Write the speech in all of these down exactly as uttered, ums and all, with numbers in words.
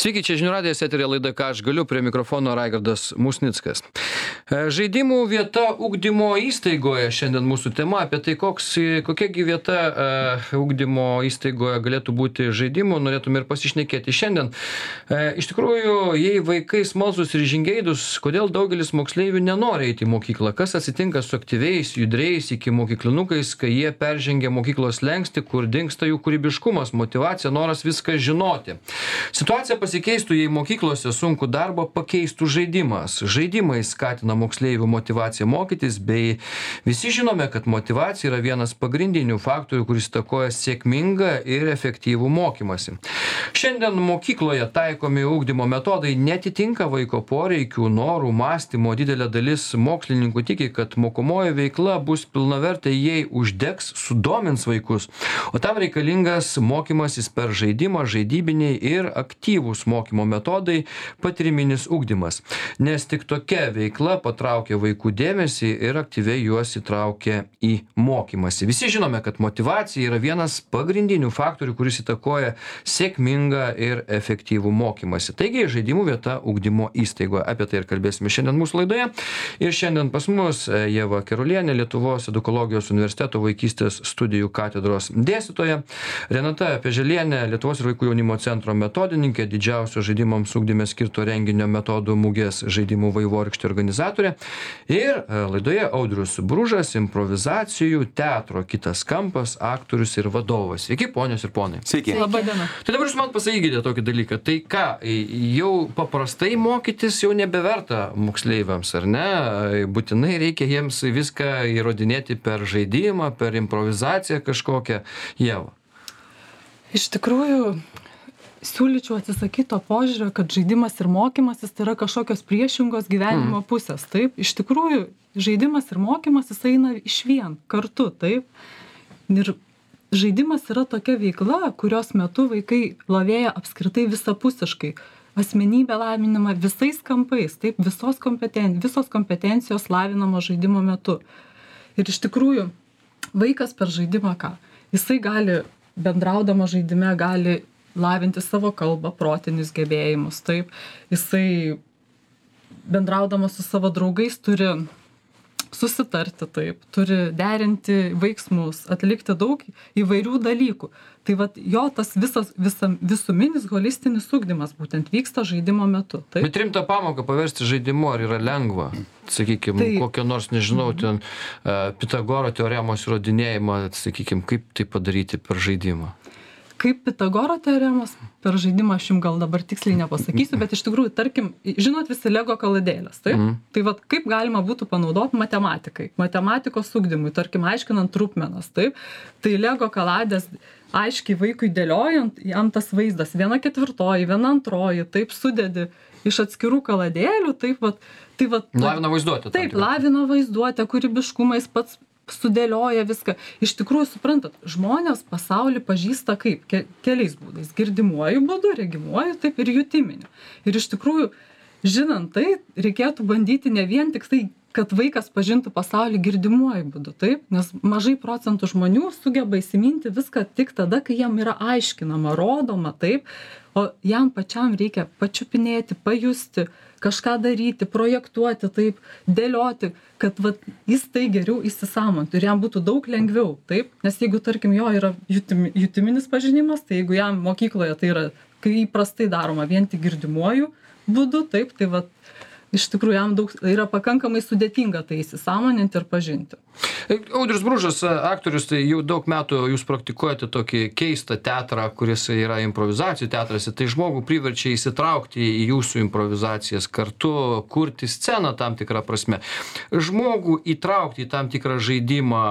Sveiki, čia žinių radijas, eterė laida Ką aš galiu, prie mikrofono Raigardas Musnickas. Žaidimų vieta ugdymo įstaigoje, šiandien mūsų tema apie tai, koks, kokiagi vieta uh, ugdymo įstaigoje galėtų būti žaidimų, norėtume ir pasišnekėti šiandien. Uh, iš tikrųjų, jei vaikai smalsus ir žingeidus, kodėl daugelis moksleivių nenori eiti į mokyklą? Kas atsitinka su aktyviais, judriais iki mokyklinukais, kai jie peržengia mokyklos slenkstį, kur dingsta jų kūrybiškumas, motyvacija, noras viską žinoti? Situacija pasikeistų, jei mokyklose sunku darbą pakeistų žaidimas. Žaidimai skatina moksleivių motyvaciją mokytis, bei visi žinome, kad motyvacija yra vienas pagrindinių faktorių, kuris įtakoja sėkmingą ir efektyvų mokymasi. Šiandien mokykloje taikomi ugdymo metodai netitinka vaiko poreikių, norų, mąstymo. Didelė dalis mokslininkų tiki, kad mokomoji veikla bus pilnavertė, jei uždegs, sudomins vaikus. O tam reikalingas mokymasis per žaidimą, žaidybiniai ir aktyvūs mokymo metodai, patyriminis ugdymas. Nes tik tokia veikla patraukia vaikų dėmesį ir aktyviai juos įtraukia į mokymasi. Visi žinome, kad motyvacija yra vienas pagrindinių faktorių, kuris įtakoja sėkmingą ir efektyvų mokymasi. Taigi, žaidimų vieta ugdymo įstaigoje. Apie tai ir kalbėsime šiandien mūsų laidoje. Ir šiandien pas mus Ieva Kerulienė, Lietuvos edukologijos universiteto vaikystės studijų katedros dėstytoja, Renata Peželienė, Lietuvos ir vaikų jaunimo centro metodininkė, didžiausio žaidimams ugdyme skirto renginio metodų mugės žaidimų vaivorykštė organizatorė. Ir laidoje Audrius Bružas, improvizacijų teatro kitas kampas, aktorius ir vadovas. Sveiki, ponios ir ponai. Sveiki. Labą dieną. Tai dabar jūs man pasakykite tokį dalyką. Tai ką, jau paprastai mokytis jau nebeverta moksleiviams, ar ne? Būtinai reikia jiems viską įrodinėti per žaidimą, per improvizaciją kažkokią. Ieva. Iš tikrųjų, siūlyčiau atsisakyti to požiūrio, kad žaidimas ir mokymasis tai yra kažkokios priešingos gyvenimo pusės. Taip, iš tikrųjų, žaidimas ir mokymasis eina išvien, kartu, taip. Ir žaidimas yra tokia veikla, kurios metu vaikai lavėja apskritai visapusiškai. Asmenybę lavinama visais kampais, taip, visos, kompeten... visos kompetencijos lavinama žaidimo metu. Ir iš tikrųjų, vaikas per žaidimą ką? Jisai gali, bendraudama žaidime, gali lavinti savo kalbą, protinius gebėjimus, taip. Jisai bendraudamas su savo draugais turi susitarti, taip, turi derinti veiksmus, atlikti daug įvairių dalykų. Tai vat jo tas visas, visam, visuminis holistinis ugdymas būtent vyksta žaidimo metu. Taip. Bet rimtą pamoką paversti žaidimu, ar yra lengva? Sakykime, tai... kokią nors, nežinau, ten uh, Pitagoro teoremos įrodinėjimą, sakykime, kaip tai padaryti per žaidimą? Kaip Pitagoro teoremos per žaidimą aš jums gal dabar tiksliai nepasakysiu, bet iš tikrųjų, tarkim, žinot visi Lego kaladėlės, taip? Mm. Tai vat kaip galima būtų panaudoti matematikai, matematikos ugdymui, tarkim, aiškinant trupmenas, taip? Tai Lego kaladės aiškiai vaikui dėliojant, jam tas vaizdas viena ketvirtoji, viena antroji, taip sudedi iš atskirų kaladėlių, taip vat. Tai vat lavina vaizduotę. Taip, lavina vaizduotę, kūrybiškumą, jis pats sudėlioja viską. Iš tikrųjų, suprantat, žmonės pasaulį pažįsta kaip? Ke- keliais būdais. Girdimuoju būdu, regimuoju, taip ir jutiminiu. Ir iš tikrųjų, žinant tai, reikėtų bandyti ne vien tik tai, kad vaikas pažintų pasaulį girdimuoju būdu, taip? Nes mažai procentų žmonių sugeba įsiminti viską tik tada, kai jam yra aiškinama, rodoma, taip? O jam pačiam reikia pačiupinėti, pajusti, kažką daryti, projektuoti, taip, dėlioti, kad vat, jis tai geriau įsisamontų ir jam būtų daug lengviau, taip? Nes jeigu, tarkim, jo yra jutimi, jutiminis pažinimas, tai jeigu jam mokykloje tai yra, kai įprastai daroma vien tik girdimuoju būdu, taip, tai vat, iš tikrųjų jam daug, yra pakankamai sudėtinga tai įsisamoninti ir pažinti. Audrius Bružas, aktorius, tai jau daug metų jūs praktikuojate tokį keistą teatrą, kuris yra improvizacijų teatras, tai žmogų priverčia įsitraukti į jūsų improvizacijas, kartu kurti sceną tam tikrą prasme. Žmogų įtraukti į tam tikrą žaidimą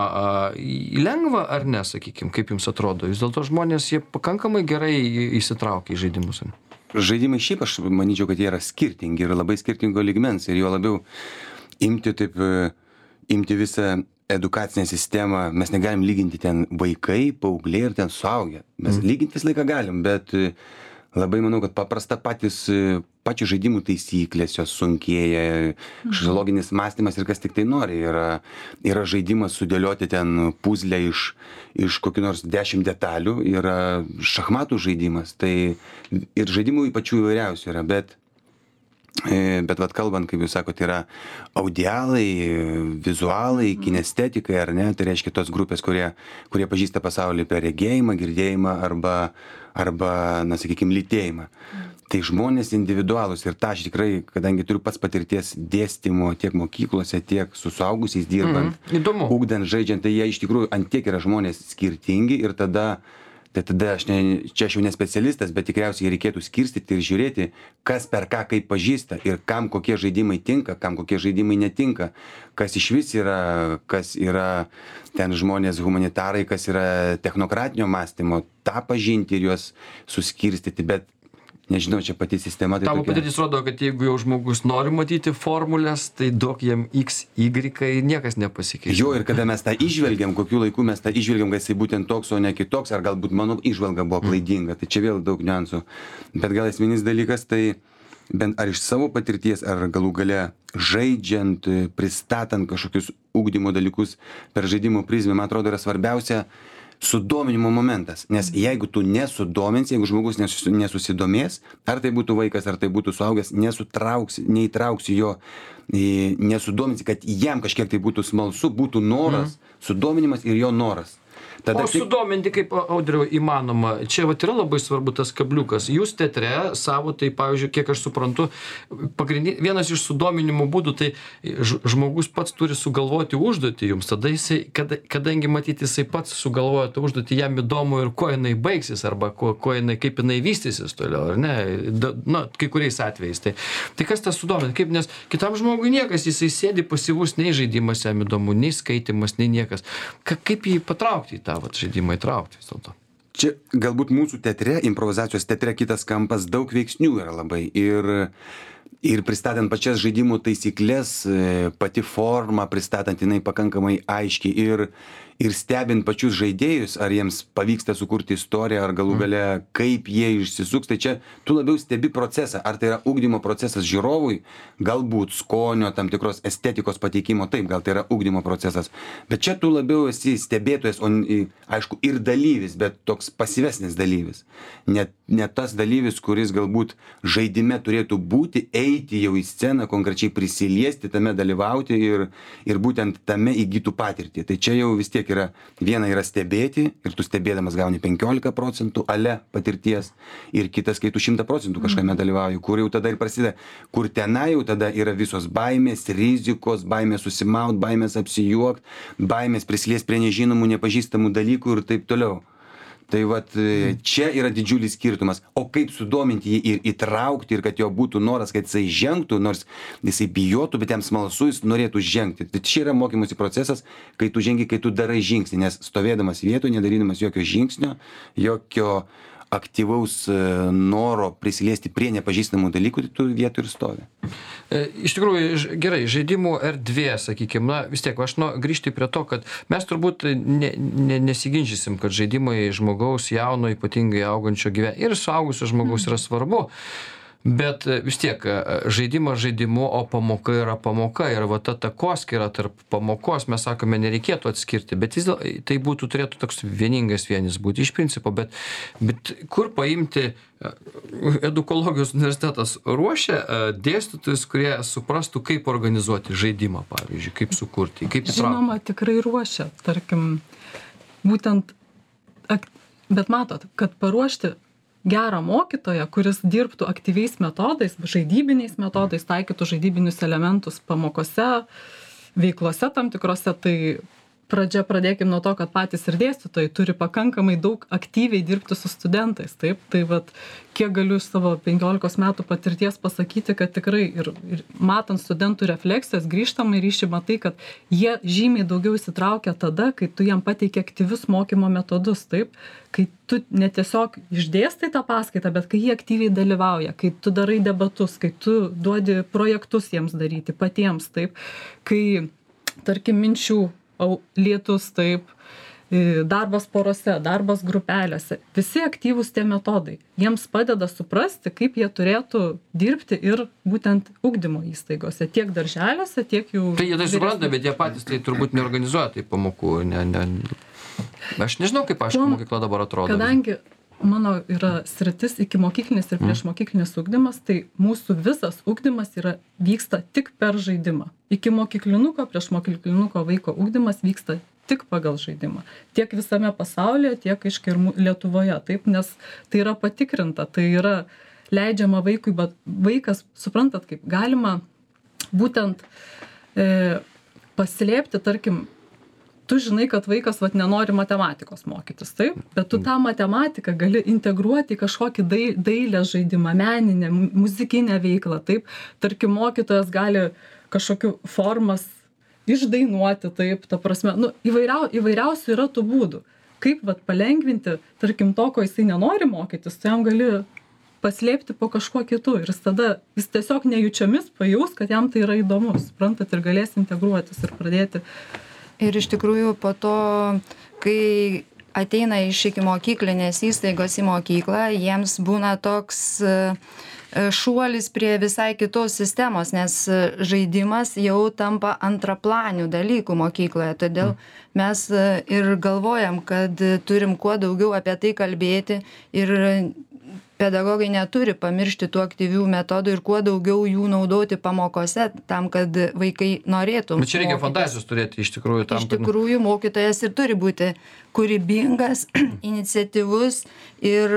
lengva ar ne, sakykime, kaip jums atrodo? Vis dėlto žmonės, jie pakankamai gerai įsitraukia į žaidimus. Žaidimai šiaip aš manyčiau, kad jie yra skirtingi ir labai skirtingo lygmens ir jo labiau imti taip, imti visą edukacinę sistemą, mes negalim lyginti ten vaikai, paaugliai ir ten suaugę. Mes mm. lyginti visą laiką galim, bet labai manau, kad paprasta patys, pačių žaidimų taisyklės, jos sunkėja, kažkoks loginis mąstymas ir kas tik tai nori. Yra, yra žaidimas sudėlioti ten puzlę iš, iš kokių nors dešimt detalių, yra šachmatų žaidimas, tai ir žaidimų pačių įvairiausių yra, bet Bet vat kalbant, kaip jūs sakote, yra audialai, vizualai, kinestetikai, ar ne, tai reiškia tos grupės, kurie, kurie pažįsta pasaulį per regėjimą, girdėjimą arba, arba na, sakykime, lytėjimą. Tai žmonės individualūs ir tą aš tikrai, kadangi turiu pats patirties dėstymo tiek mokyklose, tiek su suaugusiais dirbant, mm, įdomu. ugdant, žaidžiant, tai jie iš tikrųjų ant tiek yra žmonės skirtingi ir tada Tai tada aš ne, čia aš jau ne specialistas, bet tikriausiai reikėtų skirstyti ir žiūrėti, kas per ką kaip pažįsta ir kam kokie žaidimai tinka, kam kokie žaidimai netinka, kas iš vis yra, kas yra ten žmonės humanitarai, kas yra technokratinio mąstymo, tą pažinti ir juos suskirstyti, bet nežinau, čia pati sistema. Tai tavo tokia... patirtis rodo, kad jeigu jau žmogus nori matyti formulės, tai duok jam X, Y ir niekas nepasikeis. Jo, ir kada mes tą išvelgiam, kokiu laiku mes tą išvelgiam, kad jisai būtent toks, o ne kitoks, ar galbūt mano išvalga buvo klaidinga, tai čia vėl daug niuansų. Bet gal esminis dalykas, tai bent ar iš savo patirties, ar galų gale žaidžiant, pristatant kažkokius ugdymo dalykus per žaidimų prizmę, man atrodo, yra svarbiausia sudominimo momentas, nes jeigu tu nesudominsi, jeigu žmogus nesus, nesusidomės, ar tai būtų vaikas, ar tai būtų suaugęs, nesutrauksi, neįtrauksi jo, nesudominsi, kad jam kažkiek tai būtų smalsu, būtų noras, mm. sudominimas ir jo noras. Tada o sudominti kaip, Audriau, įmanoma. Čia vat yra labai svarbu tas kabliukas. Jūs teatre savo, tai pavyzdžiui, kiek aš suprantu, vienas iš sudominimo būdų, tai žmogus pats turi sugalvoti užduotį jums. Tada jisai, kada, kadangi matyti jisai pats sugalvoja tą užduotį, jam įdomu ir kuo jinai baigsis, arba kuo, kuo jinai, kaip jinai vystysis toliau, ar ne? Da, na, kai kuriais atvejais. Tai, tai kas tas sudominti? Kaip, nes kitam žmogui niekas, jisai sėdi pasyvus, nei žaidimas jam įdomu, nei skaitimas, nei niekas. Ka, kaip jį patraukti į tą vat žaidimą įtraukti vis dėlto? Čia galbūt mūsų teatre, improvizacijos teatre kitas kampas, daug veiksnių yra labai. Ir, ir pristatant pačias žaidimų taisyklės, pati forma, pristatant jinai pakankamai aiškiai ir, ir stebint pačius žaidėjus, ar jiems pavyksta sukurti istoriją, ar galų gale kaip jie išsisuks, tai čia tu labiau stebi procesą, ar tai yra ugdymo procesas žiūrovui, galbūt skonio, tam tikros estetikos pateikimo, taip, gal tai yra ugdymo procesas, bet čia tu labiau esi stebėtojas, o aišku ir dalyvis, bet toks pasyvesnis dalyvis, ne, ne tas dalyvis, kuris galbūt žaidime turėtų būti, eiti jau į sceną, konkrečiai prisiliesti, tame dalyvauti ir, ir būtent tame įgytų patirtį, tai čia jau vis tiek yra, viena yra stebėti ir tu stebėdamas gauni penkiolika procentų ale patirties ir kitas, kai tu šimtą procentų kažkame dalyvauji, kur jau tada ir prasideda, kur tenai jau tada yra visos baimės, rizikos, baimės susimaut, baimės apsijuokt, baimės prisiliest prie nežinomų, nepažįstamų dalykų ir taip toliau. Tai vat čia yra didžiulis skirtumas. O kaip sudominti jį ir įtraukti ir kad jo būtų noras, kad jisai žengtų, nors jisai bijotų, bet jam smalsu, jis norėtų žengti. Tai čia yra mokymosi procesas, kai tu žengi, kai tu darai žingsnį, nes stovėdamas vietoje, nedarydamas jokio žingsnio, jokio aktyvaus noro prisiliesti prie nepažįstamų dalykų, tai tu vietoj ir stovi. Iš tikrųjų, gerai, žaidimų erdvė, sakykime, na vis tiek, aš nu, grįžti prie to, kad mes turbūt ne, ne, nesiginčysim, kad žaidimai žmogaus jauno, ypatingai augančio gyvenimo ir suaugusio žmogaus yra svarbu. Bet vis tiek žaidimas žaidimu, o pamoka yra pamoka ir va ta takoskyra tarp pamokos, mes sakome, nereikėtų atskirti, bet vis dėlto tai būtų, turėtų toks vieningas vienis būti iš principo, bet, bet kur paimti, edukologijos universitetas ruošia dėstytojus, kurie suprastų, kaip organizuoti žaidimą, pavyzdžiui, kaip sukurti, kaip įtraukti. Žinoma, tikrai ruošia, tarkim, būtent, bet matot, kad paruošti gerą mokytoją, kuris dirbtų aktyviais metodais, žaidybiniais metodais, taikytų žaidybinius elementus pamokose, veiklose tam tikrose, tai pradžia pradėkim nuo to, kad patys ir dėstytojai turi pakankamai daug aktyviai dirbti su studentais, taip, tai vat, kiek galiu iš savo penkiolikos metų patirties pasakyti, kad tikrai ir, ir matant studentų refleksijas, grįžtamai ryšį matai, kad jie žymiai daugiau įsitraukia tada, kai tu jam pateiki aktyvius mokymo metodus, taip, kai tu ne tiesiog išdėstai tą paskaitą, bet kai jie aktyviai dalyvauja, kai tu darai debatus, kai tu duodi projektus jiems daryti patiems, taip, kai, tarkim, minčių lietus, taip, darbas porose, darbas grupelėse. Visi aktyvūs tie metodai. Jiems padeda suprasti, kaip jie turėtų dirbti ir būtent ugdymo įstaigose, tiek darželiuose, tiek jų... Tai jie tai supranta, bet jie patys tai turbūt neorganizuoja tai pamokų. Ne, ne. Aš nežinau, kaip aš mokykla dabar atrodo. Kadangi mano yra sritis ikimokyklinis ir priešmokyklinis ugdymas, tai mūsų visas ugdymas yra, vyksta tik per žaidimą. Ikimokyklinuko, priešmokyklinuko vaiko ugdymas vyksta tik pagal žaidimą. Tiek visame pasaulyje, tiek aiškiai ir Lietuvoje. Taip, nes tai yra patikrinta, tai yra leidžiama vaikui, bet vaikas, suprantat, kaip galima būtent e, paslėpti, tarkim, tu žinai, kad vaikas vat, nenori matematikos mokytis, taip? Bet tu tą matematiką gali integruoti į kažkokį dailę žaidimą, meninę, muzikinę veiklą, taip? Tarkim, mokytojas gali kažkokiu formas išdainuoti, taip, ta prasme, nu, įvairiau, įvairiausių yra tų būdų. Kaip vat, palengvinti, tarkim, to, ko jisai nenori mokytis, tu jam gali paslėpti po kažkuo kitu ir jis tada, jis tiesiog nejučiomis pajaus, kad jam tai yra įdomu, suprantat, ir galės integruotis ir pradėti. Ir iš tikrųjų po to, kai ateina iš ikimokyklinės įstaigos į mokyklą, jiems būna toks šuolis prie visai kitos sistemos, nes žaidimas jau tampa antraplanių dalykų mokykloje. Todėl mes ir galvojam, kad turim kuo daugiau apie tai kalbėti ir pedagogai neturi pamiršti tų aktyvių metodų ir kuo daugiau jų naudoti pamokose, tam, kad vaikai norėtų. Bet čia reikia fantazijos turėti iš tikrųjų. Tam, iš tikrųjų, mokytojas ir turi būti kūrybingas, iniciatyvus ir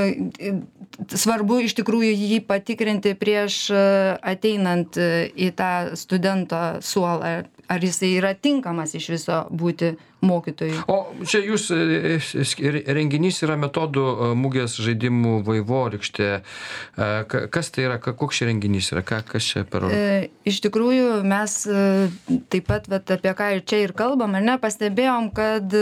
svarbu iš tikrųjų jį patikrinti prieš ateinant į tą studento suolą, ar jisai yra tinkamas iš viso būti mokytojui. O čia jūs renginys yra metodų mugės žaidimų vaivorykštė. Kas tai yra, koks čia renginys yra, ką, kas čia per... Iš tikrųjų mes taip pat, vat, apie ką ir čia ir kalbam, ar ne, pastebėjom, kad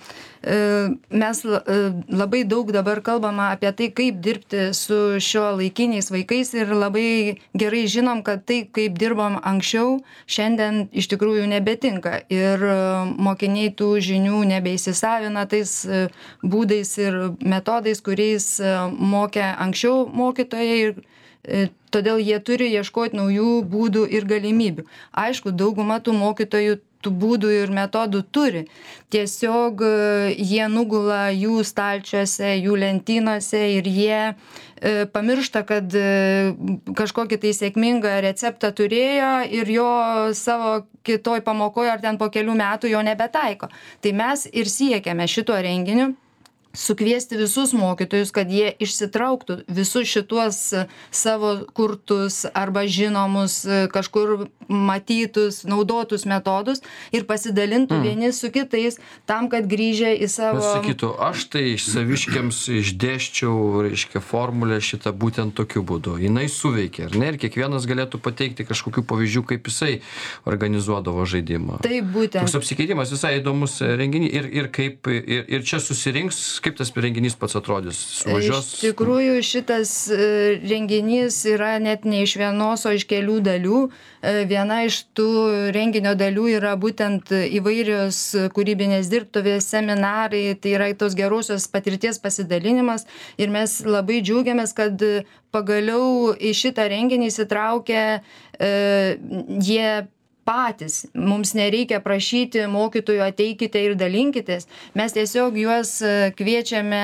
mes labai daug dabar kalbama apie tai, kaip dirbti su šio laikiniais vaikais ir labai gerai žinom, kad tai, kaip dirbom anksčiau, šiandien iš tikrųjų nebetinka ir mokiniai tų žinių nebeįsisavina tais būdais ir metodais, kuriais mokė anksčiau mokytojai ir todėl jie turi ieškoti naujų būdų ir galimybių. Aišku, dauguma tų mokytojų tų būdų ir metodų turi. Tiesiog jie nugula jų stalčiuose, jų lentynose ir jie e, pamiršta, kad e, kažkokį tai sėkmingą receptą turėjo ir jo savo kitoj pamokoje ar ten po kelių metų jo nebetaiko. Tai mes ir siekiame šituo renginiu sukviesti visus mokytojus, kad jie išsitrauktų visus šituos savo kurtus arba žinomus, kažkur matytus, naudotus metodus ir pasidalintų mm. vieni su kitais tam, kad grįžę į savo... Pasakytų, aš tai saviškiams išdėščiau, reiškia, formulę šitą būtent tokiu būdu. Jinai suveikia, ar ne? Ir kiekvienas galėtų pateikti kažkokių pavyzdžių, kaip jisai organizuodavo žaidimą. Taip, būtent. Toks apsikeitimas visai įdomus renginys ir, ir, kaip, ir, ir čia susirinks, kaip tas renginys pats atrodys? Suvažios... Iš tikrųjų, šitas renginys yra net ne iš vienos, o iš kelių dalių. Viena iš tų renginio dalių yra būtent įvairios kūrybinės dirbtuvės, seminarai, tai yra tos gerosios patirties pasidalinimas ir mes labai džiaugiamės, kad pagaliau į šitą renginį įsitraukia e, jie patys. Mums nereikia prašyti mokytojų ateikite ir dalinkitės. Mes tiesiog juos kviečiame,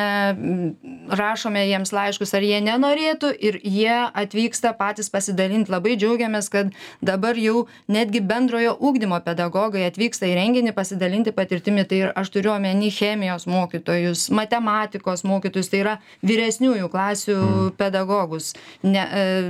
rašome jiems laiškus, ar jie nenorėtų ir jie atvyksta patys pasidalinti. Labai džiaugiamės, kad dabar jau netgi bendrojo ugdymo pedagogai atvyksta į renginį pasidalinti patirtimi. Tai ir aš turiu omeny chemijos mokytojus, matematikos mokytojus, tai yra vyresniųjų klasių mm. pedagogus. Ne,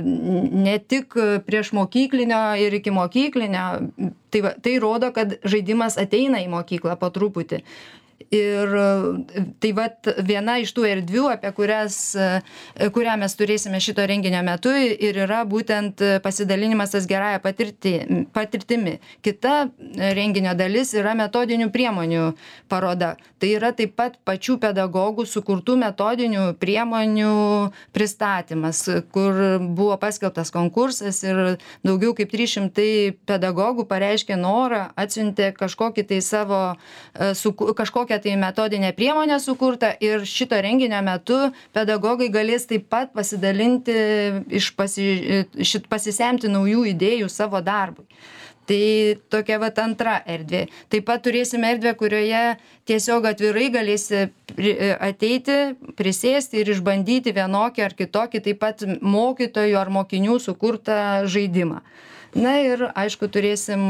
ne tik prieš mokyklinio ir iki mokyklinio. Tai, va, tai rodo, kad žaidimas ateina į mokyklą po truputį. Ir tai vat viena iš tų erdvių, apie kurias, kurią mes turėsime šito renginio metu ir yra būtent pasidalinimas tas gerąją patirti, patirtimi. Kita renginio dalis yra metodinių priemonių paroda. Tai yra taip pat pačių pedagogų sukurtų metodinių priemonių pristatymas, kur buvo paskelbtas konkursas ir daugiau kaip trys šimtai pedagogų pareiškė norą, atsiuntė kažkokį tai savo, su, kažkokią kažkokia tai metodinė priemonė sukurta ir šito renginio metu pedagogai galės taip pat pasidalinti, iš pasi, šit, pasisemti naujų idėjų savo darbui. Tai tokia vat antra erdvė. Taip pat turėsime erdvę, kurioje tiesiog atvirai galėsi ateiti, prisėsti ir išbandyti vienokį ar kitokį taip pat mokytojų ar mokinių sukurtą žaidimą. Na ir aišku, turėsim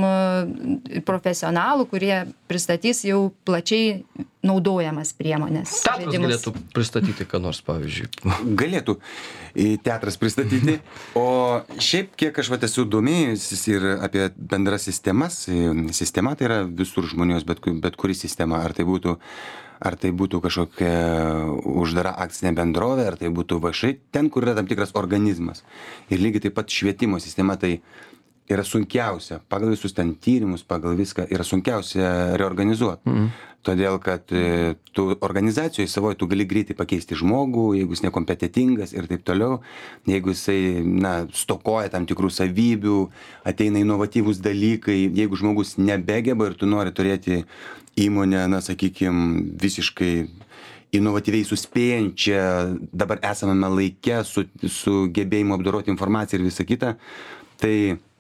profesionalų, kurie pristatys jau plačiai naudojamas priemonės. Teatras žaidimus. galėtų pristatyti, ką nors, pavyzdžiui. Galėtų teatras pristatyti, o šiaip kiek aš vat esu domėjusis ir apie bendras sistemas, sistema tai yra visur žmonijos, bet, bet kuri sistema, ar tai būtų ar tai būtų kažkokia uždara akcinė bendrovė, ar tai būtų viešai, ten, kur yra tam tikras organizmas. Ir lygiai taip pat švietimo sistema tai yra sunkiausia, pagal visus ten tyrimus, pagal viską, yra sunkiausia reorganizuoti. Mm. Todėl, kad tu organizacijoje savoje tu gali greitai pakeisti žmogų, jeigu jis nekompetitingas ir taip toliau, jeigu jisai, na, stokoja tam tikrų savybių, ateina inovatyvūs dalykai, jeigu žmogus nebegeba ir tu nori turėti įmonę, na, sakykime, visiškai inovatyviai suspėjančią dabar esamame laike su, su gebėjimu apdoroti informaciją ir visą kitą, tai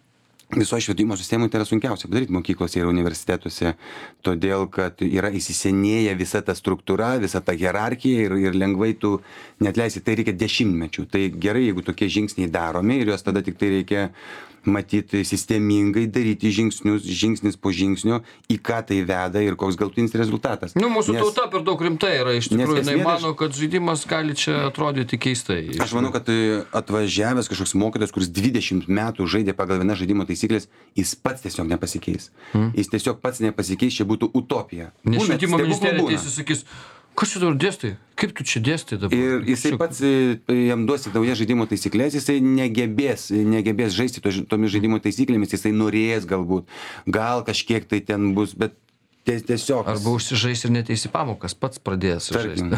visoje švietimo sistemoje tai yra sunkiausia padaryti mokyklose ir universitetuose, todėl kad yra įsisenėję visa ta struktūra, visa ta hierarchija ir, ir lengvai tu neatleisi, tai reikia dešimtmečių. Tai gerai, jeigu tokie žingsniai daromi ir juos tada tik tai reikia matyti sistemingai, daryti žingsnius, žingsnis po žingsnio, į ką tai veda ir koks galutinis rezultatas. Nu, mūsų nes, tauta per daug rimtai yra, iš tikrųjų, jinai mano, kad žaidimas gali čia atrodyti keistai. Aš manau, kad atvažiavęs kažkoks mokytojas, kuris dvidešimt metų žaidė pagal vieną žaidimo taisyklės, jis pats tiesiog nepasikeis. Hmm. Jis tiesiog pats nepasikeis, čia būtų utopija. Nes švietimo ministerija tiesiog sakys, kas čia dabar dėstai? Kaip tu čia dėstai dabar? Ir jisai pats, jam duosi naujas žaidimo taisyklės, jisai negebės, negebės žaisti to, tomis žaidimo taisyklėmis, jisai norės galbūt, gal kažkiek tai ten bus, bet tiesiog. Arba užsižais ir neteisi pamokas, pats pradėjęs žaisti.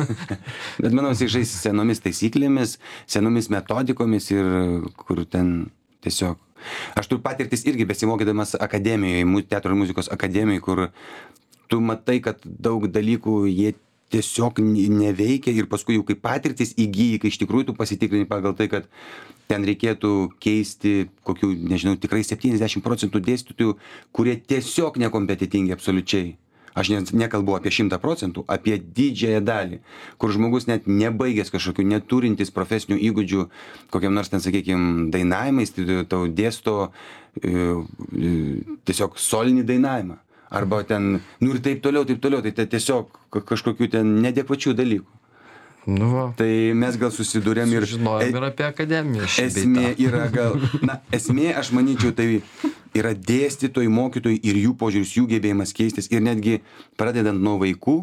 Bet manau, jisai žais senomis taisyklėmis, senomis metodikomis ir kur ten tiesiog. Aš turiu patirtis irgi besimokydamas akademijoje, teatro ir muzikos akademijoje, kur tu matai, kad daug dalykų jie tiesiog neveikia ir paskui jau kaip patirtis įgyji, kai iš tikrųjų tu pasitikrini pagal tai, kad ten reikėtų keisti kokių, nežinau, tikrai septyniasdešimt procentų dėstytojų, kurie tiesiog nekompetitingi absoliučiai. Aš nekalbu apie šimtą procentų, apie didžiąją dalį, kur žmogus net nebaigęs kažkokių, neturintis profesinių įgūdžių, kokiam nors ten, sakykime, dainavimais, tai tau dėsto e, e, tiesiog solinį dainavimą. Arba ten, nu ir taip toliau, taip toliau, tai tai tiesiog kažkokių ten nedekvačių dalykų. Nu va. Tai mes gal susidūrėm ir... Žinojom ir apie akademiją. Esmė yra gal... Na, esmė, aš manyčiau, tai yra dėstytojai, mokytojai ir jų požiūris, jų gebėjimas keistis. Ir netgi pradedant nuo vaikų,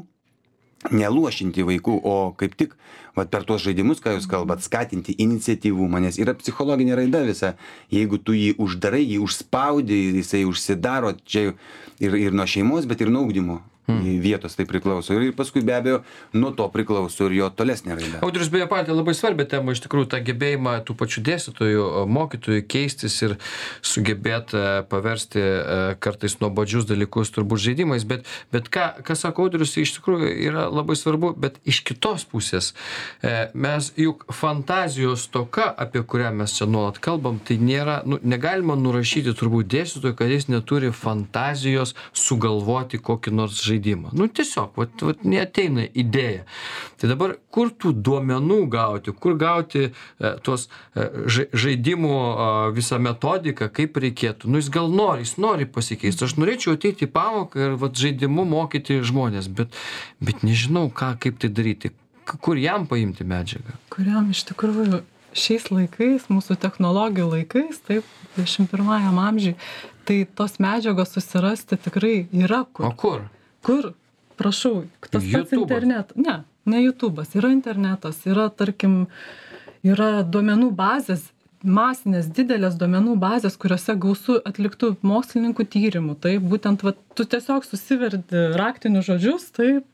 neluošinti vaikų, o kaip tik vat, per tuos žaidimus, ką jūs kalbat, skatinti iniciatyvumą, nes yra psichologinė raida visa. Jeigu tu jį uždarai, jį užspaudi, jisai užsidaro čia ir, ir nuo šeimos, bet ir nuo ugdymo. Hmm. Vietos tai priklauso ir paskui be abejo nuo to priklauso ir jo tolesnė raida. Audrius beje patį labai svarbią temą, iš tikrųjų tą gebėjimą tų pačių dėstytojų, mokytojų keistis ir sugebėti paversti kartais nuobodžius dalykus turbūt žaidimais, bet, bet ką, ką sako Audrius, iš tikrųjų yra labai svarbu, bet iš kitos pusės mes juk fantazijos toka, apie kurią mes čia nuolat kalbam, tai nėra, nu, negalima nurašyti turbūt dėstytojų, kad jis neturi fantazijos sugalvoti kokį nors žaidimą. Žaidimą. Nu tiesiog, vat, vat neateina idėja. Tai dabar kur tų duomenų gauti, kur gauti e, tuos e, žaidimų e, visą metodiką, kaip reikėtų. Nu jis gal nori, jis nori pasikeisti. Aš norėčiau ateiti į pamoką ir vat, žaidimu mokyti žmonės, bet, bet nežinau, ką, kaip tai daryti. Kur jam paimti medžiagą? Kuriam iš tikrųjų šiais laikais, mūsų technologijų laikais, taip, dvidešimt pirmajam amžiui, tai tos medžiagos susirasti tikrai yra kur. O kur? Kur? Prašau, tas pats YouTube'as. internetas. Ne, ne YouTube'as, yra internetas, yra, tarkim, yra duomenų bazės, masinės, didelės duomenų bazės, kuriuose gausu atliktų mokslininkų tyrimų. Taip, būtent, va, tu tiesiog susiverdi raktinius žodžius, taip,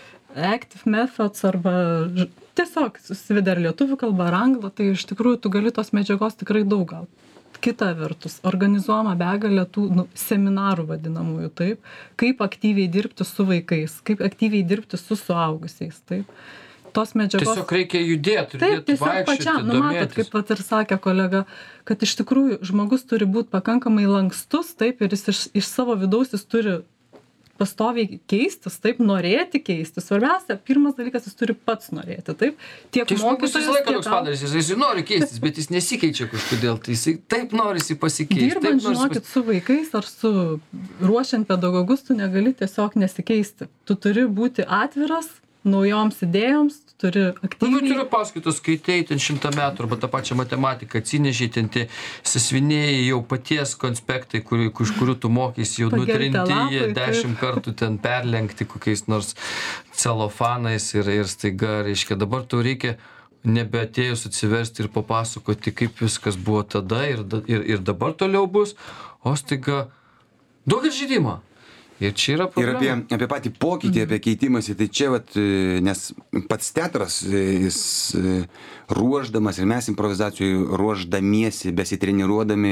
active methods arba tiesiog susivedi ar lietuvių kalbą, ar anglą, tai iš tikrųjų tu gali tos medžiagos tikrai daug gauti. kita vertus organizuojama begalė tų nu, seminarų vadinamųjų, taip, kaip aktyviai dirbti su vaikais, kaip aktyviai dirbti su suaugusiais, taip. Tos medžiagos. Tiesiog reikia judėti, taip, tiesiog vaikščioti, pačiam, nu matot, domėtis. kaip vat ir sakė kolega, kad iš tikrųjų žmogus turi būti pakankamai lankstus, taip, ir jis iš, iš savo vidaus jis turi pastoviai keistis, taip, norėti keistis. Svarbiausia, pirmas dalykas, jis turi pats norėti, taip. Tiek Tai žmogus visą mokytojas, laiką tiek toks padaris, jis, jis nori keistis, bet jis nesikeičia kažkodėl, tai jis taip norisi pasikeisti. dirbant, taip norisi žinokit, su vaikais ar su ruošiant pedagogus, tu negali tiesiog nesikeisti. Tu turi būti atviras naujoms idėjoms, tu turi Nu, bet aktyviai. yra paskaitos, skaitai ten šimtą metų arba tą pačią matematiką, atsinešiai ten tie sąsvinėjai jau paties konspektai, kurių, iš kurių tu mokysi, jau Pageltę nutrinti jie lapai, dešimt kartų ten perlenkti kokiais nors celofanais ir, ir staiga, reiškia, dabar tau reikia nebeatėjus atsiversti ir papasakoti, kaip viskas buvo tada ir, da- ir, ir dabar toliau bus, o staiga duok ir žaidimą. Ir čia yra Ir problema. apie, apie patį pokytį, apie keitimąsi, tai čia, vat, e, nes pats teatras, e, jis e, ruoždamas ir mes improvizacijoj ruoždamiesi, besitreniruodami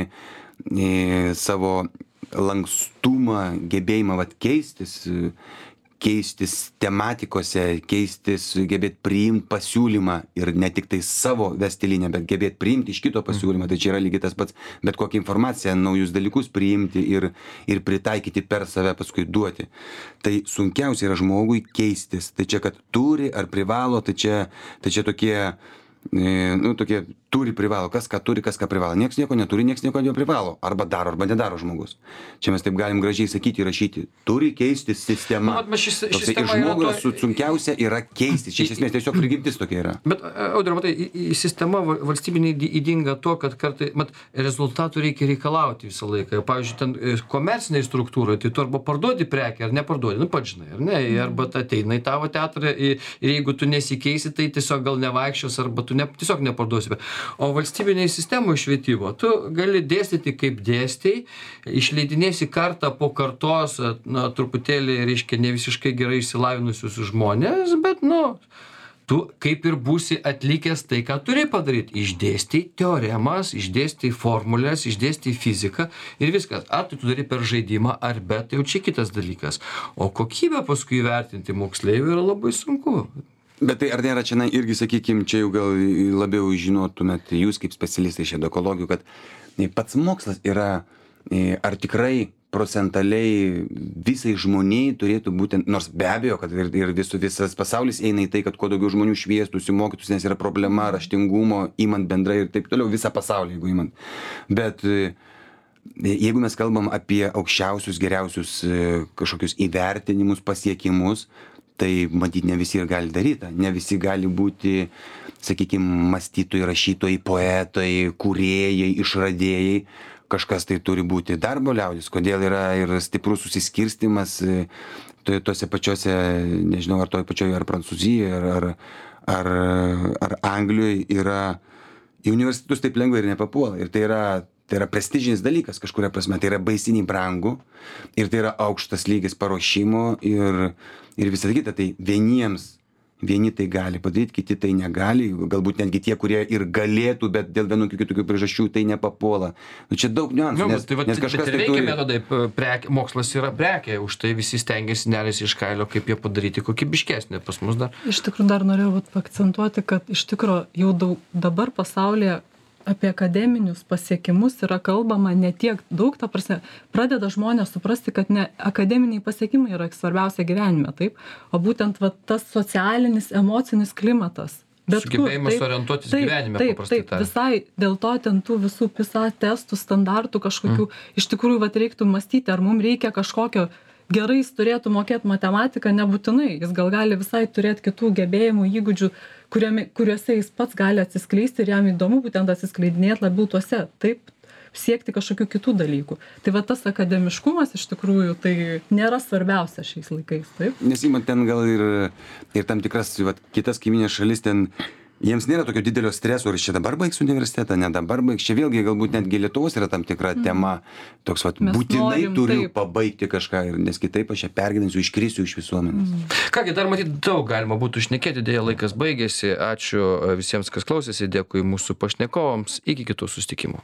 e, savo lankstumą, gebėjimą vat, keistis, e, keistis tematikose, keistis, gebėti priimti pasiūlymą ir ne tik tai savo vesti liniją, bet gebėti priimti iš kito pasiūlymą. Tai čia yra lygiai tas pats, bet kokią informaciją, naujus dalykus priimti ir, ir pritaikyti per save paskui duoti. Tai sunkiausia yra žmogui keistis. Tai čia, kad turi ar privalo, tai čia, tai čia tokie, e, nu, tokie turi privalo, kas ką turi, kas ką privalo. Niekas nieko neturi, niekas nieko neprivalo. Arba daro, arba nedaro žmogus. Čia mes taip galim gražiai sakyti, rašyti. Turi keistis sistema. Nu, vat mes šis- Toksai sistema ir yra žmogui to- su- sunkiausia yra keistis. Čia iš esmės tiesiog prigimtis tokia yra. Bet, Audriau, matai, į- į sistema va- valstybinė įdy- ydinga tuo, kad kartai, mat, rezultatų reikia reikalauti visą laiką. Pavyzdžiui, ten e, komerciniai struktūrai, tai tu arba parduodi prekę, ar neparduodi, nu pats žinai, ar ne, arba ta ateina į tavo teatrą ir, ir jeigu tu nesikeisi, tai tiesiog gal nevaikščios, arba tu ne, tiesiog neparduosi. O valstybiniai sistemų švietimo, tu gali dėstyti kaip dėstei, išleidinėsi kartą po kartos, na, truputėlį, reiškia, ne visiškai gerai išsilavinusius žmonės, bet, nu, tu kaip ir būsi atlikęs tai, ką turi padaryti. Išdėstyti teoremas, išdėstyti formulės, išdėstyti fiziką ir viskas. Ar tu turi per žaidimą, ar bet, tai jau čia kitas dalykas. O kokybę paskui įvertinti moksleivių yra labai sunku. Bet tai ar nėra čia, na, irgi, sakykime, čia jau gal labiau žinotumėt jūs kaip specialistai iš edukologijų, kad e, pats mokslas yra, e, ar tikrai procentaliai visai žmoniai turėtų būtent, nors be abejo, kad ir, ir visų, visas pasaulis eina į tai, kad kuo daugiau žmonių šviestųsi, mokytųsi, nes yra problema raštingumo, įmant bendrai ir taip toliau, visą pasaulį, jeigu įmant. Bet e, jeigu mes kalbam apie aukščiausius, geriausius e, kažkokius įvertinimus, pasiekimus, tai matyt ne visi ir gali daryti, ne visi gali būti, sakykime, mąstytojai, rašytojai, poetai, kūrėjai, išradėjai, kažkas tai turi būti darbo liaudis, kodėl yra ir stiprus susiskirstimas e, to- tose pačiose, nežinau, ar toj pačioj, ar Prancūzijoje, ar, ar, ar, ar Anglijoje yra, į universitetus taip lengvai ir nepapuola. Ir tai yra, tai yra prestižinis dalykas kažkuria prasme, tai yra baisiniai brangu ir tai yra aukštas lygis paruošimo ir, ir visą kitą. Tai vieniems, vieni tai gali padaryti, kiti tai negali, galbūt netgi tie, kurie ir galėtų, bet dėl vienokių kitokių priežasčių tai nepapuola. Nu, čia daug niuansų, Nu, nes, tai, va, nes kažkas bet ir tai veikia turi. metodai, p- prekė, mokslas yra prekė, už tai visi stengiasi nerėsi iš kailio, kaip jie padaryti kokybiškesnį pas mus dar. Iš tikrųjų dar norėjau vat paakcentuoti, kad iš tikrųjų jau daug, dabar pasaulyje apie akademinius pasiekimus yra kalbama ne tiek daug, ta prasme, pradeda žmonės suprasti, kad ne akademiniai pasiekimai yra svarbiausia gyvenime, taip, o būtent va, tas socialinis, emocinis klimatas. Bet kur, Sugebėjimas taip, orientuotis taip, gyvenime, taip, paprastai taip, tariant. visai dėl to ten tų visų PISA testų, standartų kažkokių, mm. iš tikrųjų vat reiktų mąstyti, ar mums reikia kažkokio, gerai jis turėtų mokėti matematiką, nebūtinai, jis gal gali visai turėti kitų gebėjimų, įgūdžių, kuriame, kuriuose jis pats gali atsiskleisti ir jam įdomu būtent atsiskleidinėti labiau tuose, taip, siekti kažkokių kitų dalykų. Tai va tas akademiškumas iš tikrųjų tai nėra svarbiausia šiais laikais, taip? Nes įmant ten gal ir, ir tam tikras, vat, kitas kaiminės šalis ten, jiems nėra tokio didelio streso, ar čia dabar baigs universitetą, ne dabar baigs. Čia vėlgi galbūt netgi Lietuvos yra tam tikra mm. tema, toks vat, Mes būtinai norim, turiu taip. pabaigti kažką, ir, nes kitaip aš čia pergyvensiu, iškrisiu iš visuomenės. Mm. Kągi, dar matyt daug galima būtų šnekėti, dėja laikas baigėsi. Ačiū visiems, kas klausėsi, dėkui mūsų pašnekovams, iki kitų susitikimų.